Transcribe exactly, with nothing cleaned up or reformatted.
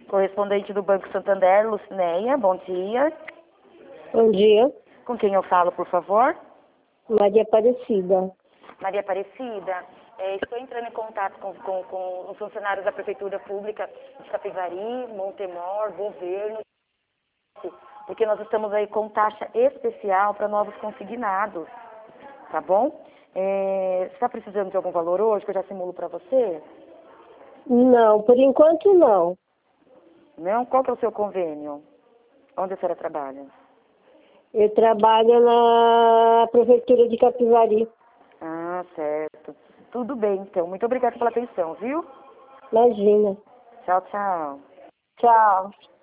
Correspondente do Banco Santander, Lucinéia, bom dia. Bom dia, Com quem eu falo, por favor? Maria Aparecida. Maria Aparecida, é, estou entrando em contato com, com, com os funcionários da Prefeitura Pública de Capivari, Montemor, Governo, porque nós estamos aí com taxa especial para novos consignados, tá bom? É, você está precisando de algum valor hoje, que eu já simulo para você? Não, por enquanto não. Não? Qual que é o seu convênio? Onde a senhora trabalha? Eu trabalho na Prefeitura de Capivari. Ah, certo. Tudo bem, então. Muito obrigada pela atenção, viu? Imagina. Tchau, tchau. Tchau.